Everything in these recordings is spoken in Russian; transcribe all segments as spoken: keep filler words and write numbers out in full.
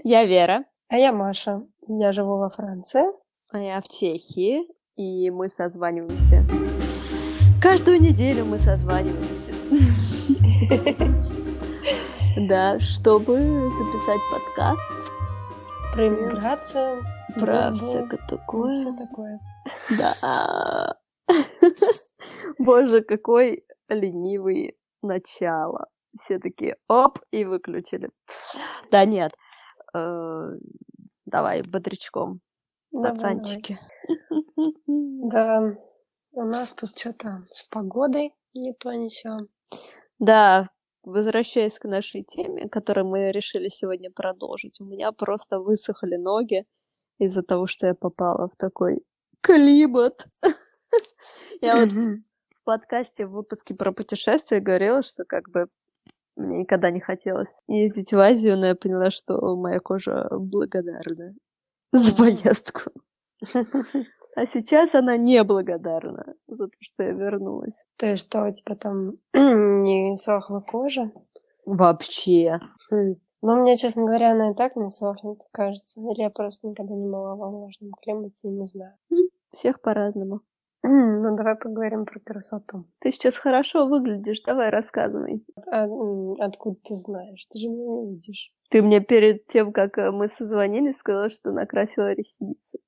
Я Вера. А я Маша. Я живу во Франции. А я в Чехии. И мы созваниваемся. Каждую неделю мы созваниваемся. Да, чтобы записать подкаст. Про иммиграцию. Про Бу-бу, всякое и такое. всё такое. Да. Боже, какой ленивый начало. Все такие оп, и выключили. Да нет. Э, Давай бодрячком. Давай, давай. Пацанчики. Да, у нас тут что-то с погодой не то ни сё. Да, возвращаясь к нашей теме, которую мы решили сегодня продолжить, у меня просто высохли ноги из-за того, что я попала в такой климат. Я вот Мгм. в подкасте, в выпуске про путешествия говорила, что как бы мне никогда не хотелось ездить в Азию, но я поняла, что моя кожа благодарна за Вау. поездку. А сейчас она неблагодарна за то, что я вернулась. То есть что, у тебя там не сохла кожа? Вообще. Хм. Ну, мне, честно говоря, она и так не сохнет, кажется. Или я просто никогда не была во влажном климате и не знаю. М, Всех по-разному. Ну, давай поговорим про красоту. Ты сейчас хорошо выглядишь, давай рассказывай. А, м, откуда ты знаешь? Ты же меня не видишь. Ты мне перед тем, как э, мы созвонились, сказала, что накрасила ресницы.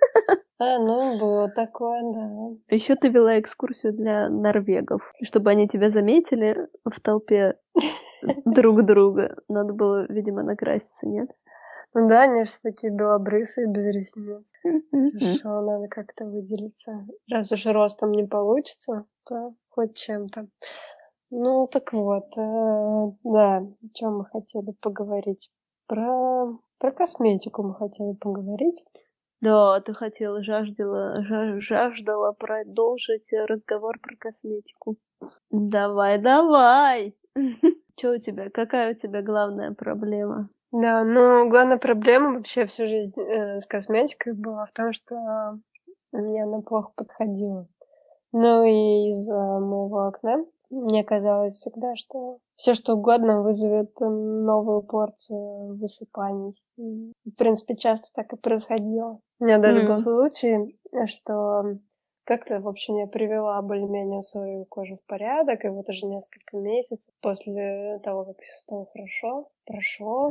А, ну, было такое, да. Еще ты вела экскурсию для норвегов. И чтобы они тебя заметили в толпе друг друга, надо было, видимо, накраситься, нет? Ну да, они же такие белобрысые, без ресниц. Хорошо, надо как-то выделиться. Раз уж ростом не получится, то хоть чем-то. Ну, так вот, э, да, о чем мы хотели поговорить? Про, про косметику мы хотели поговорить. Да, ты хотела, жаждала, жа- жаждала продолжить э, разговор про косметику. Давай, давай! Что у тебя? Какая у тебя главная проблема? Да, ну, главная проблема вообще всю жизнь э, с косметикой была в том, что мне она плохо подходила. Ну и из-за моего акне мне казалось всегда, что все что угодно вызовет э, новую порцию высыпаний. И, в принципе, часто так и происходило. У меня даже был М. случай, что как-то, в общем, я привела более-менее свою кожу в порядок, и вот уже несколько месяцев после того, как все стало хорошо, прошло,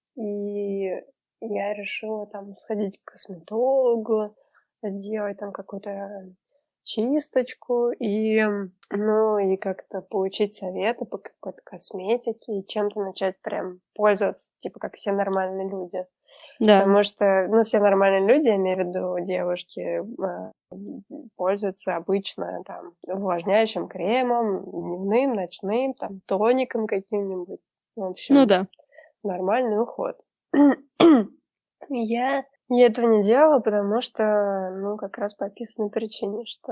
и я решила там сходить к косметологу, сделать там какую-то чисточку и, ну, и как-то получить советы по какой-то косметике и чем-то начать прям пользоваться, типа, как все нормальные люди. Да. Потому что, ну, все нормальные люди, я имею в виду девушки, э, пользуются обычно там увлажняющим кремом, дневным, ночным, там, тоником каким-нибудь. В общем, Ну да. нормальный уход. Я я этого не делала, потому что, ну, как раз по описанной причине, что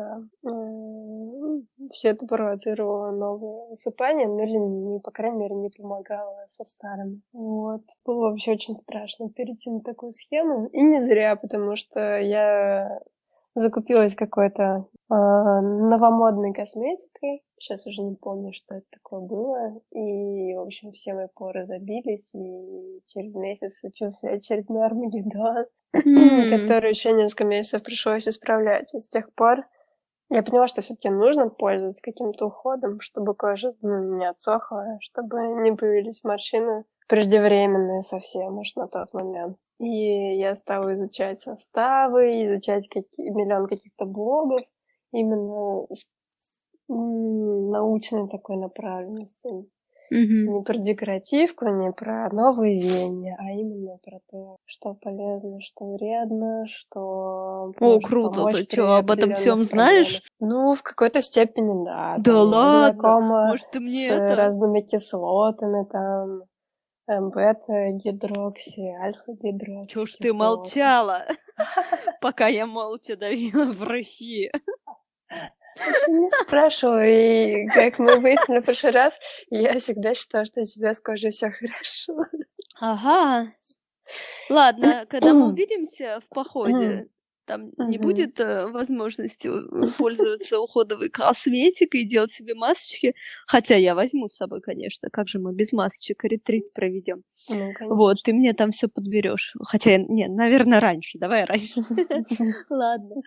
все это провоцировало новые высыпания, ну или, не, по крайней мере, не помогало со старыми. Вот. Было вообще очень страшно перейти на такую схему. И не зря, потому что я закупилась какой-то э, новомодной косметикой. Сейчас уже не помню, что это такое было. И, в общем, все мои поры забились, и через месяц случился очередной Армагеддон, который еще несколько месяцев пришлось исправлять. И с тех пор я поняла, что все-таки нужно пользоваться каким-то уходом, чтобы кожа, ну, не отсохла, чтобы не появились морщины преждевременные совсем уж на тот момент. И я стала изучать составы, изучать какие, миллион каких-то блогов именно с м, научной такой направленности. Мгм. Не про декоративку, не про новые веяния, а именно про то, что полезно, что вредно, что О, может круто. помочь Ты при что, об этом всем определенных знаешь? проблемах. Ну, в какой-то степени, да. Да Там я ладно. знакома Может, ты мне с это... разными кислотами, там, эм, бета-гидрокси, альфа-гидрокси. Чё ж ты кислоты. молчала, пока я молча давила в России? Ты не спрашивай. И как мы выяснили в прошлый раз, я всегда считала, что у тебя с кожей все хорошо. Ага. Ладно, когда мы увидимся в походе, там не Мгм. будет э, возможности э, пользоваться уходовой косметикой и делать себе масочки. Хотя я возьму с собой, конечно. Как же мы без масочек ретрит проведем? Ну, Вот, ты конечно. мне там все подберешь. Хотя, не, наверное, раньше. Давай раньше. Ладно.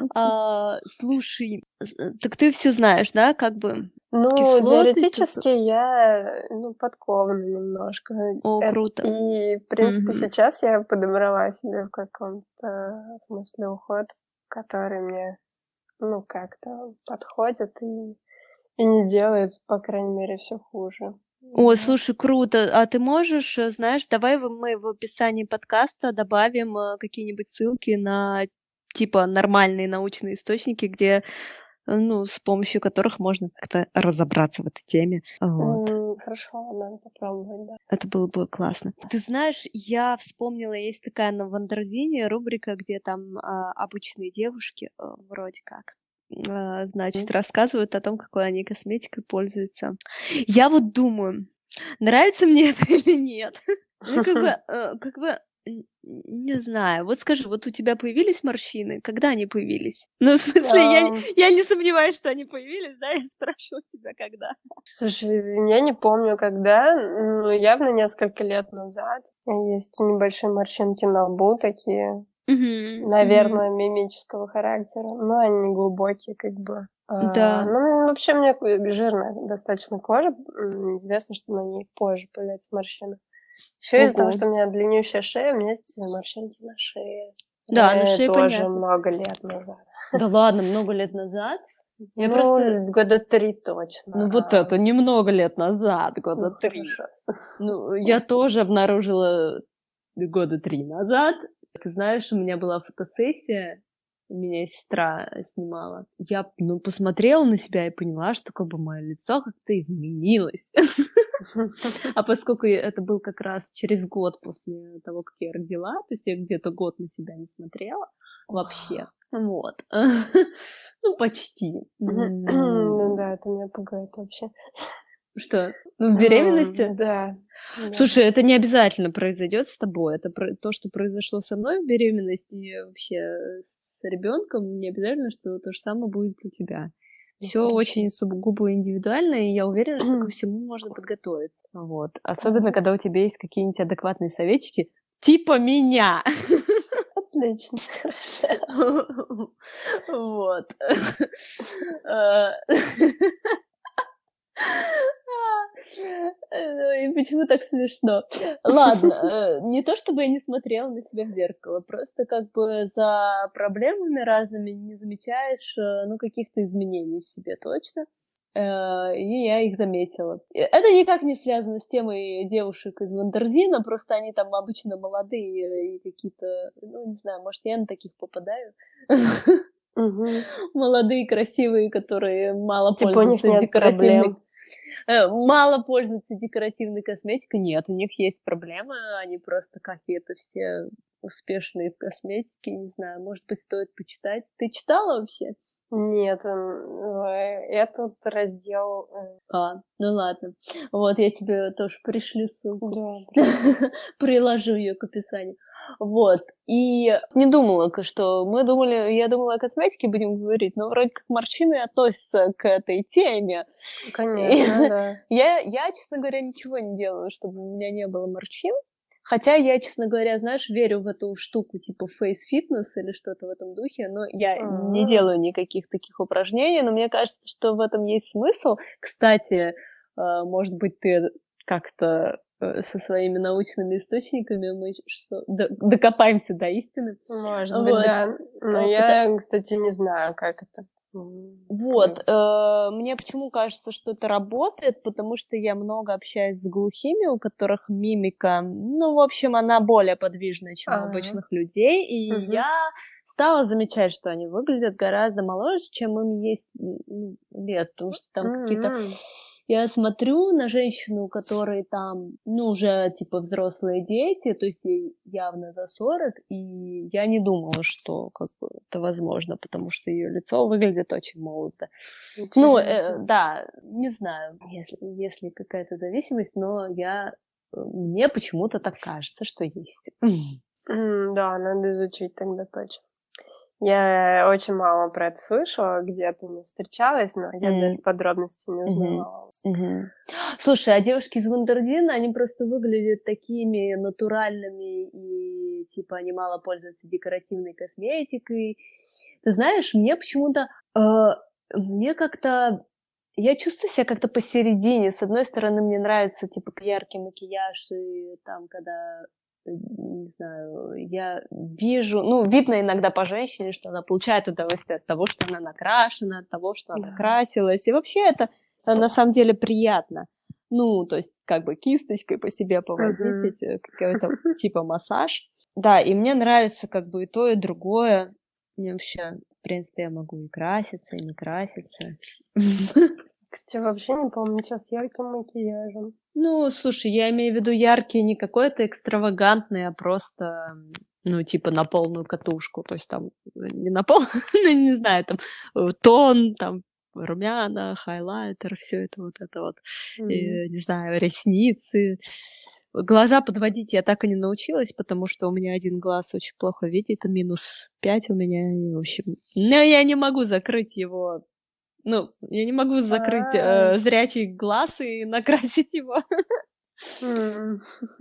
А, слушай, э, так ты все знаешь, да, как бы Ну, кислоты, всё п теоретически я, ну, подкована немножко. О, Эт круто. и, в принципе, Мгм. сейчас я подобрала себе в каком-то смысле уход, который мне, ну, как-то подходит и и не делает, по крайней мере, всё хуже. Ой, Вот. слушай, круто. А ты можешь, э, знаешь, давай в мы в описании подкаста добавим, э, какие-нибудь ссылки на, типа, нормальные научные источники, где, э, ну, с помощью которых можно как-то разобраться в этой теме. Вот. М, хорошо, надо попробовать, да. Это было бы классно. Ты знаешь, я вспомнила, есть такая на Вандерзине рубрика, где там, а, обычные девушки, э, вроде как, а, значит, рассказывают о том, какой они косметикой пользуются. Я вот думаю, нравится мне это или нет? Ну, как бы, э, как бы, н не знаю. Вот скажи, вот у тебя появились морщины? Когда они появились? Ну, в смысле, я не Ам, я не сомневаюсь, что они появились, да, я спрашиваю тебя, когда. слушай, я не помню, когда, но явно несколько лет назад. Есть небольшие морщинки на лбу такие. Мгм, мгм. Наверное, мимического характера, но они не глубокие, как бы. А, Да. ну, вообще, у меня ко жирная достаточно кожа. М, известно, что на ней позже появляются морщины. Ещё из-за того, Ого. что у меня длиннющая шея, у меня есть морщинки на шее. Да, на Э, шее тоже понятно. много лет назад. Да ладно, много лет назад? Я просто Ну, года три точно. ну, вот А, это немного лет назад, ну, года три. хорошо. Ну, я тоже обнаружила года три назад. Ты знаешь, у меня была фотосессия, меня сестра снимала. Я, ну, посмотрела на себя и поняла, что как бы моё лицо как-то изменилось. А поскольку я это был как раз через год после того, как я родила, то есть я где-то год на себя не смотрела вообще. Вау. Вот. Ну, почти. Ну М, да, это меня пугает вообще. что? Ну, в М, беременности? да, да. Слушай, это не обязательно произойдет с тобой. Это про то, что произошло со мной в беременности и вообще с ребенком, не обязательно, что то же самое будет у тебя. Ну, Все хорошо. очень сугубо индивидуально, и я уверена, что ко всему можно подготовиться. Вот. Особенно, Так, когда у тебя есть какие-нибудь адекватные советчики, типа меня. отлично. Вот. Э, Ну и почему так смешно? Ладно, э, не то чтобы я не смотрела на себя в зеркало, просто как бы за проблемами разными не замечаешь, э, ну, каких-то изменений в себе точно. Э, и я их заметила. Э, это никак не связано с темой девушек из Вандерзина, просто они там обычно молодые и какие-то, ну, не знаю, может, я на таких попадаю. Мгм. Молодые, красивые, которые мало Типа у них пользуются нет декоративной проблем. Э, мало пользуются декоративной косметикой. Нет, у них есть проблемы, они просто какие-то все успешные в косметике, не знаю, может быть, стоит почитать. Ты читала вообще? Нет, м, э, этот раздел, э, А, ну ладно. Вот, я тебе тоже пришлю ссылку. добрый. Приложу ее к описанию. Вот. И не думала, к что мы думали, я думала, о косметике будем говорить, но вроде как морщины относятся к этой теме. И Конечно, да. я я, честно говоря, ничего не делаю, чтобы у меня не было морщин. Хотя я, честно говоря, знаешь, верю в эту штуку типа фейс-фитнес или что-то в этом духе, но я не М. делаю никаких таких упражнений, но мне кажется, что в этом есть смысл. Кстати, а, может быть, ты как-то, э, со своими научными источниками мы что до докопаемся до истины. Может быть, Вот, да. Но а, пото я, кстати, не знаю, как это, м, вот, фейс. э, мне почему кажется, что это работает, потому что я много общаюсь с глухими, у которых мимика, ну, в общем, она более подвижная, чем у А, обычных людей, и мгм. я стала замечать, что они выглядят гораздо моложе, чем им есть, м, ну, лет, потому что там какие-то М. я смотрю на женщину, у которой там, ну, уже типа взрослые дети, то есть ей явно за сорок, и я не думала, что как бы это возможно, потому что ее лицо выглядит очень молодо. Ну, э, Интересно. да, не знаю, если, если какая-то зависимость, но я, э, мне почему-то так кажется, что есть. М, да, надо изучить тогда точно. Я очень мало про это слышала, где-то не встречалась, но я М. даже подробностей не Мгм. узнавала. Мгм. Слушай, а девушки из Вундердина, они просто выглядят такими натуральными, и типа они мало пользуются декоративной косметикой. Ты знаешь, мне почему-то, э, мне как-то я чувствую себя как-то посередине. С одной стороны, мне нравится типа к яркий макияж, и там, когда, э, не знаю, я вижу, ну, видно иногда по женщине, что она получает удовольствие от того, что она накрашена, от того, что она Да. красилась. И вообще это э, на самом деле приятно. Ну, то есть как бы кисточкой по себе поводить, Мгм. эти, какой-то типа массаж. Да, и мне нравится как бы и то, и другое. Мне вообще, в принципе, я могу и краситься, и не краситься. Кстати, вообще не помню ничего с ярким макияжем. Ну, слушай, я имею в виду яркий, не какой-то экстравагантный, а просто, м, ну, типа на полную катушку. То есть там э, не на пол, ну, не знаю, там э, тон, там румяна, хайлайтер, все это вот это вот, М. э, не знаю, ресницы. Глаза подводить я так и не научилась, потому что у меня один глаз очень плохо видит, минус пять у меня, и, в общем, но я не могу закрыть его. Ну, я не могу закрыть, А. э, зрячий глаз и накрасить его. М.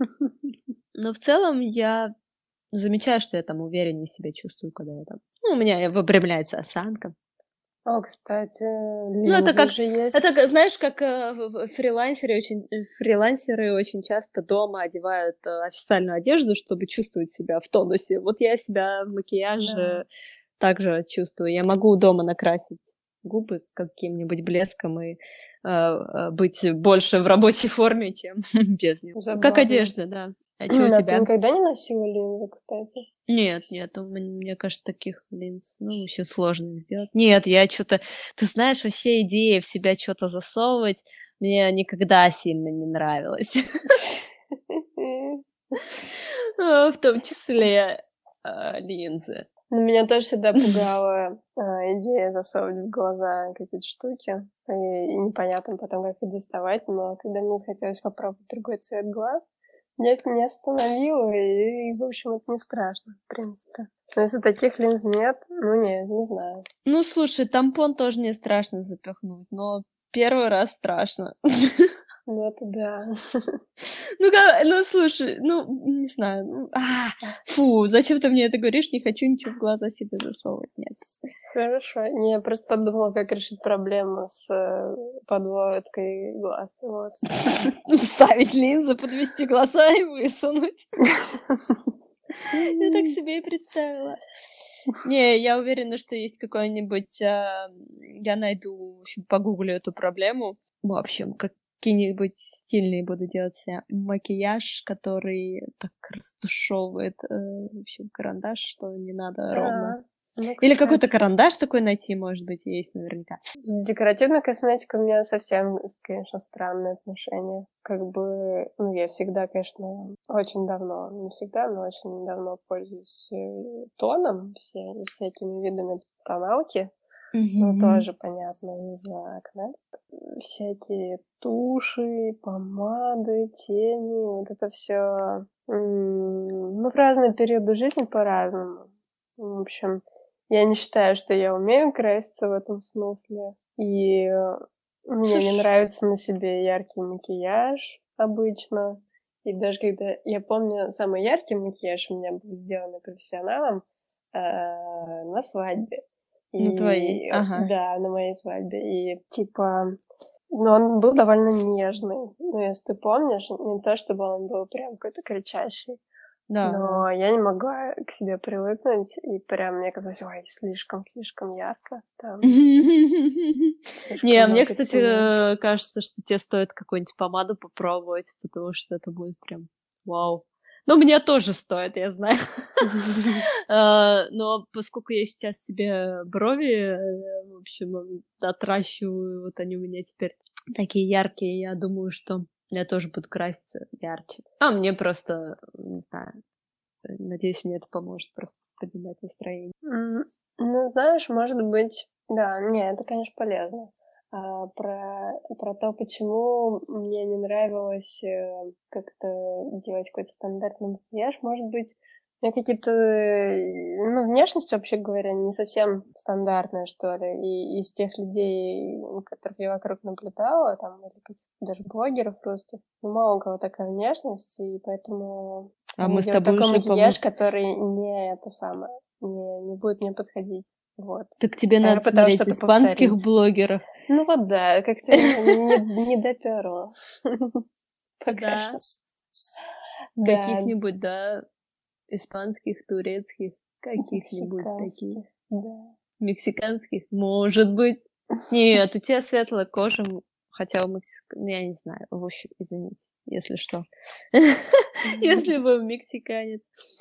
Но в целом я замечаю, что я там увереннее себя чувствую, когда я там ну, у меня выпрямляется осанка. О, кстати, Ну, это линзы как же это, есть. ка знаешь, как, э, в в фрилансеры очень э, фрилансеры очень часто дома одевают, э, официальную одежду, чтобы чувствовать себя в тонусе. Вот я себя в Да. макияже также чувствую. Я могу дома накрасить губы каким-нибудь блеском и, э, э, быть больше в рабочей форме, чем без него. Как Забавно. одежда, да. А чё у А ты тебя? никогда не носила линзы, кстати? Нет, нет, у мен мне кажется, таких линз, ну, еще сложно их сделать. Нет, я чё-то ты знаешь, вообще идея в себя чё-то засовывать мне никогда сильно не нравилась. А, в том числе, а, линзы. Ну, меня тоже всегда пугала, а, идея засовывать в глаза какие-то штуки, и и непонятно потом, как их доставать. Но когда мне захотелось попробовать другой цвет глаз, меня это не остановило, и, и, в общем, это не страшно, в принципе. Но если таких линз нет, ну, не, не знаю. Ну, слушай, тампон тоже не страшно запихнуть, но первый раз страшно. Ну, это да. Ну, ка ну, слушай, ну, не знаю, ну, а, фу, зачем ты мне это говоришь? Не хочу ничего в глаза себе засовывать, нет. Хорошо. Не, я просто подумала, как решить проблему с э, подводкой глаз. Вот. Вставить линзы, подвести глаза и высунуть. Я так себе и представила. Не, я уверена, что есть какой-нибудь, а, я найду, в общем, погуглю эту проблему. В общем, какие-нибудь стильные буду делать себе макияж, который так растушевывает, э, в общем, карандаш, что не надо ровно. А, ну, Или какой-то кстати. карандаш такой найти, может быть, есть наверняка. С декоративной косметикой у меня совсем, с- конечно, странные отношения. Как бы, ну, я всегда, конечно, очень давно, не всегда, но очень давно пользуюсь э, тоном, все, всякими видами тоналки. Ну, Мгм. тоже понятно из-за акне. Всякие туши, помады, тени, вот это все. Ну, в разные периоды жизни по-разному. В общем, я не считаю, что я умею краситься в этом смысле. И э, мне не Слушай, нравится на себе яркий макияж обычно. И даже когда... Я помню, самый яркий макияж у меня был сделан профессионалом э, на свадьбе. на твоей, И э, ага. да, на моей свадьбе. И типа... Но он был довольно нежный. Ну, если ты помнишь, не то чтобы он был прям какой-то кричащий. Да, да. Но я не могла к себе привыкнуть, и прям мне казалось, ой, слишком-слишком ярко, там, Не, слишком мне, много кстати, теней. э, кажется, что тебе стоит какую-нибудь помаду попробовать, потому что это будет прям вау. Ну, мне тоже стоит, я знаю. Э, но поскольку я сейчас себе брови, э, в общем, м, отращиваю, вот они у меня теперь такие яркие, я думаю, что я тоже буду краситься ярче. А мне просто, не знаю, э, надеюсь, мне это поможет просто поднимать настроение. М, Ну, знаешь, может быть, да, не, это, конечно, полезно. А, про, про то, почему мне не нравилось э, как-то делать какой-то стандартный макияж, может быть, У меня какие-то, ну, внешность, вообще говоря, не совсем стандартная, что ли. И из тех людей, которых я вокруг наблюдала, там, или даже блогеров просто, ну, мало у кого такая внешность, и поэтому А они мы с делают тобой такой уже, макияж, по-моему... который не это самое, не, не будет мне подходить. Вот. Так тебе А я надо пыталась смотреть что-то испанских повторить. блогеров. Ну вот да, как-то не, не доперло. Пока Да. что. Да, Каких-нибудь, да, испанских, турецких, каких-нибудь таких. мексиканских, да. Мексиканских, может быть. Нет, у тебя светлая кожа, хотя у Мексик... Я не знаю, в общем, извините, если что. Если вы мексиканец.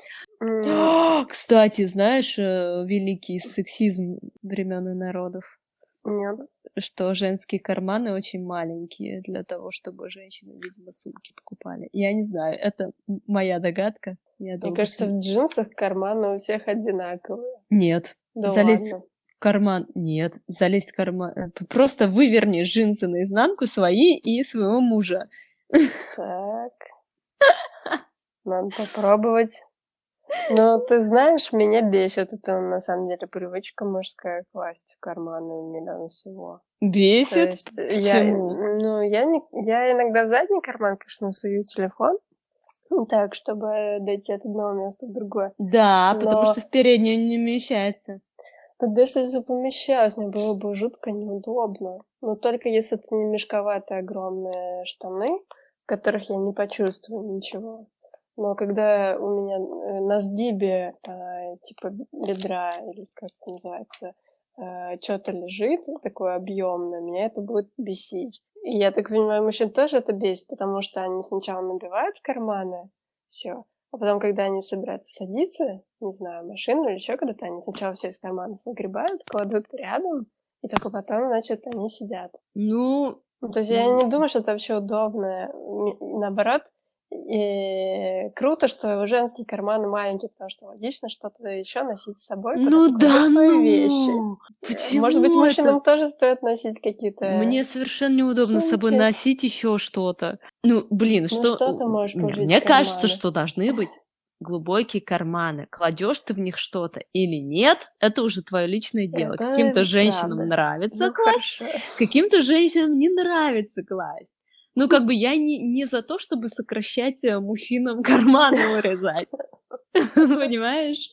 М, Кстати, знаешь, э, великий сексизм времен и народов, Нет. что женские карманы очень маленькие для того, чтобы женщины, видимо, сумки покупали. Я не знаю, это м- моя догадка. Я Мне долго кажется, см- в джинсах карманы у всех одинаковые. Нет. Да Залезть ладно. в карман. Нет. Залезть в карман. э, п- Просто выверни джинсы наизнанку свои и своего мужа. Так, надо попробовать. Но ты знаешь, меня бесит это на самом деле привычка мужская класть в карманы миллион всего. То Бесит? есть я, Почему? ну, я, не, я иногда в задний карман, конечно, сую телефон, ну, так, чтобы дойти от одного места в другое. Да, потому Но что в переднюю не вмещается. вот даже если помещалась, мне было бы жутко неудобно. Но только если это не мешковатые огромные штаны, в которых я не почувствую ничего. Но когда у меня э, на сгибе, э, типа бедра, или как это называется, э, что-то лежит такое объемное, меня это будет бесить. И я так понимаю, мужчин тоже это бесит, потому что они сначала набивают в карманы все, а потом, когда они собираются садиться, не знаю, в машину или еще куда-то, они сначала все из карманов выгребают, кладут рядом, и только потом, значит, они сидят. Ну, Ну, то есть я м, не думаю, что это вообще удобно. М, Наоборот, и круто, что женские карманы маленькие, потому что логично что-то еще носить с собой, куда ну ты кладешь да, свои вещи. ну! Э, Может быть, Почему это? мужчинам тоже стоит носить какие-то Мне совершенно неудобно с собой сумки. носить еще что-то. Ну, блин, Ну, что... что ты можешь Не, положить в мне кажется, карманы? что должны быть глубокие карманы. Кладешь ты в них что-то или нет, это уже твое личное дело. Каким-то Это женщинам правда. нравится Ну, класть, хорошо. каким-то женщинам не нравится класть. Ну, как бы я не, не за то, чтобы сокращать э, мужчинам карманы урезать. Понимаешь?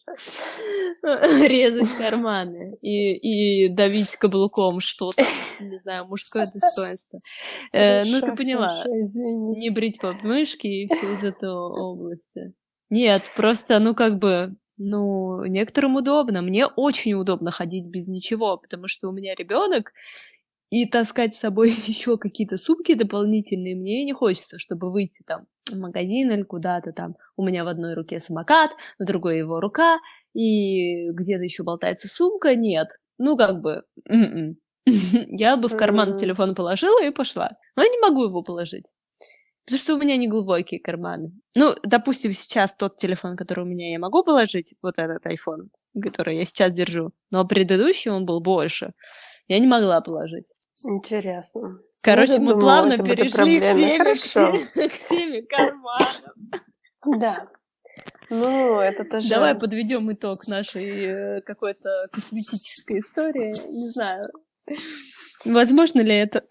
Резать карманы и, и давить каблуком что-то, не знаю, мужское достоинство. Э, ну, ты Хорошо, поняла, хорошо, не извините. брить подмышки и все из этого области. Нет, просто, ну, как бы, ну, некоторым удобно. Мне очень удобно ходить без ничего, потому что у меня ребенок, и таскать с собой еще какие-то сумки дополнительные мне не хочется, чтобы выйти там в магазин или куда-то там. У меня в одной руке самокат, в другой его рука, и где-то еще болтается сумка. Нет. Ну, как бы, м-м. Я бы в карман М, телефон положила и пошла. Но я не могу его положить. Потому что у меня не глубокие карманы. Ну, допустим, сейчас тот телефон, который у меня, я могу положить, вот этот iPhone, который я сейчас держу, но предыдущий он был больше. Я не могла положить. Интересно. Не Короче, мы плавно задумывалась об этой перешли к проблеме. теме, к Хорошо. теме, к теме карманов. Да. Ну, это Давай тоже... подведем итог нашей э, какой-то косметической истории. Не знаю, возможно ли это.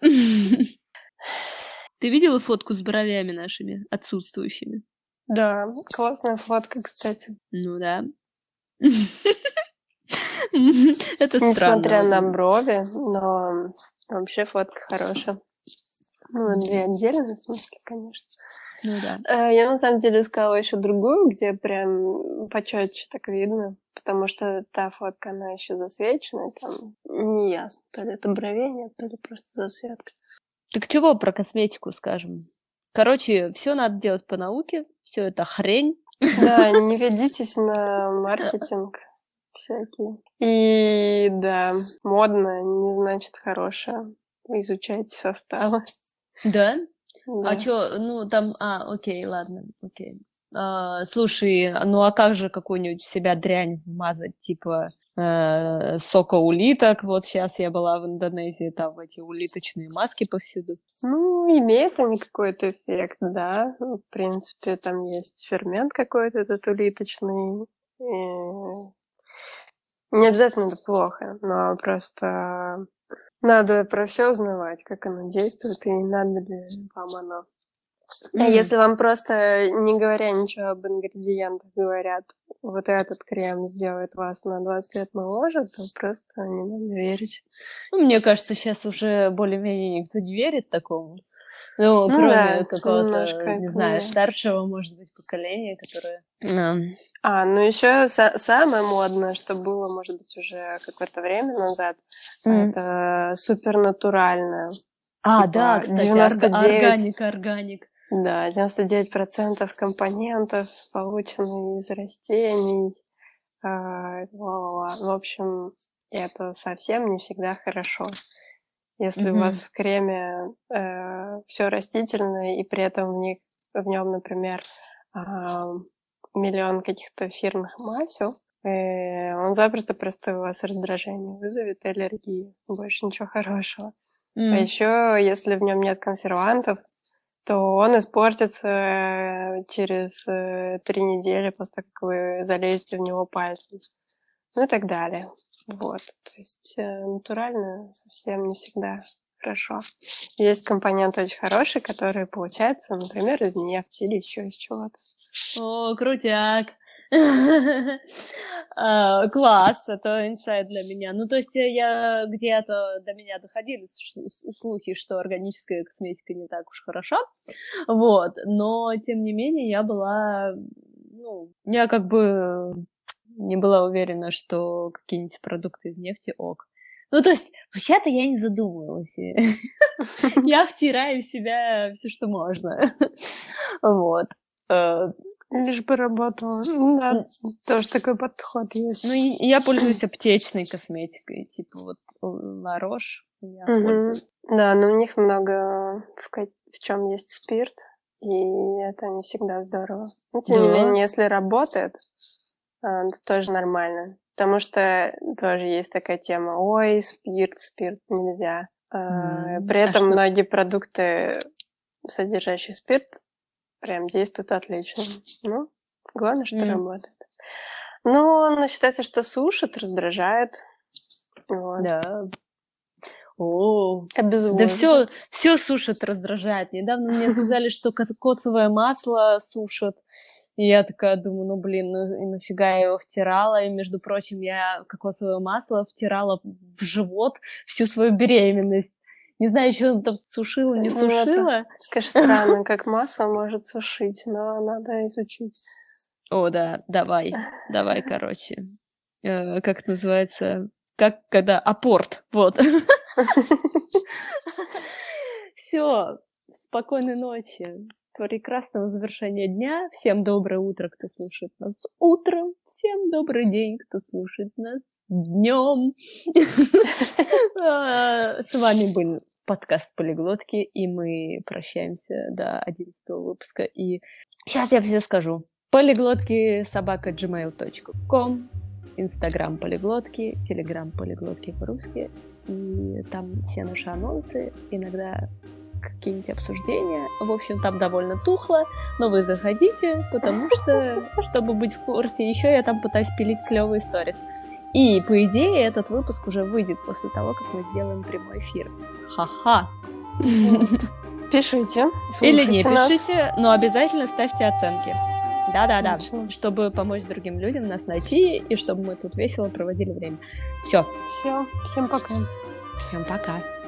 Ты видела фотку с бровями нашими отсутствующими? Да, классная фотка, кстати. Ну да. Это странно. Несмотря Вот. на брови, но вообще фотка хорошая. Ну, две отдельные, в смысле, конечно. Ну да. Э, Я на самом деле искала еще другую, где прям почетче так видно, потому что та фотка, она еще засвечена, и там не ясно, то ли это бровей нет, то ли просто засветка. Так чего про косметику скажем? Короче, все надо делать по науке, все это хрень. Да, не ведитесь на маркетинг всякий. И да, модно не значит хорошее. Изучайте составы. Да? А Да. чё, ну там, а, окей, ладно, окей. А, слушай, ну а как же какую-нибудь в себя дрянь вмазать, типа э, сока улиток? Вот сейчас я была в Индонезии, там эти улиточные маски повсюду. Ну, имеет они какой-то эффект, да. Ну, в принципе, там есть фермент какой-то этот улиточный. И не обязательно это плохо, но просто надо про все узнавать, как оно действует, и надо ли вам оно. А М. если вам просто, не говоря ничего об ингредиентах, говорят, вот этот крем сделает вас на двадцать лет моложе, то просто не надо верить. Ну, мне кажется, сейчас уже более-менее никто не верит такому. Ну, Ну кроме да, какого-то, немножко не знаю, поменялось. старшего, может быть, поколения, которое... Ам, А, ну еще самое модное, что было, может быть, уже какое-то время назад, м. это супернатуральное. А, Типа да, кстати, девяносто орга- девять, органик, органик. да, девяносто девять процентов компонентов получены из растений. а, ла-ла-ла. В общем, это совсем не всегда хорошо. Если у Мгм. вас в креме все растительное, и при этом в, них, в нем, например, а, миллион каких-то эфирных масел, э, он запросто просто у вас раздражение вызовет и аллергию. Больше ничего хорошего. А М. еще, если в нем нет консервантов, то он испортится э, через э, три недели после того, как вы залезете в него пальцем. Ну и так далее. Вот. То есть э, натурально совсем не всегда хорошо. Есть компоненты очень хорошие, которые получаются, например, из нефти или еще из чего-то. О, крутяк. А, класс, это инсайт для меня. Ну, то есть э, я где-то до меня доходили ш- с- слухи, что органическая косметика не так уж хороша, вот, но, тем не менее, я была, ну, я как бы не была уверена, что какие-нибудь продукты из нефти ок. Ну, то есть, вообще-то я не задумывалась. Я втираю в себя все, что можно. Вот. Э, Лишь бы работало. Ну да, м, тоже такой подход есть. Ну, и я пользуюсь аптечной косметикой, типа вот La Roche я Мгм. пользуюсь. Да, но у них много в, ка- в чем есть спирт, и это не всегда здорово. Но тем не Да. менее, если работает, а, то тоже нормально. Потому что тоже есть такая тема, ой, спирт, спирт нельзя. А, М, При а этом что? многие продукты, содержащие спирт, прям действуют отлично. Ну, главное, что М, работает. Но но считается, что сушит, раздражает. Вот. Да. О, да Обезвоживает. все, все сушит, раздражает. Недавно мне сказали, что кокосовое масло сушит. И я такая думаю, ну блин, ну и нафига я его втирала? И, между прочим, я кокосовое масло втирала в живот всю свою беременность. Не знаю, что он там сушила, не Ну, это, сушила. конечно, странно, как масло может сушить, но надо изучить. О, да, давай, давай, короче. Э, как это называется? Как когда апорт, вот. Все, спокойной ночи, прекрасного завершения дня. Всем доброе утро, кто слушает нас утром. Всем добрый день, кто слушает нас днем. С вами был подкаст Полиглотки, и мы прощаемся до одиннадцатого выпуска. И сейчас я все скажу. Полиглотки собака gmail точка ком, Инстаграм Полиглотки, Телеграм Полиглотки по-русски. И там все наши анонсы, иногда какие-нибудь обсуждения. В общем, там довольно тухло, но вы заходите, потому что, чтобы быть в курсе, еще я там пытаюсь пилить клевые сторис. И, по идее, этот выпуск уже выйдет после того, как мы сделаем прямой эфир. Ха-ха! Пишите, Или не слушайте нас. пишите, но обязательно ставьте оценки. Да-да-да, Точно. чтобы помочь другим людям нас найти, и чтобы мы тут весело проводили время. Все, Все, всем пока. всем пока.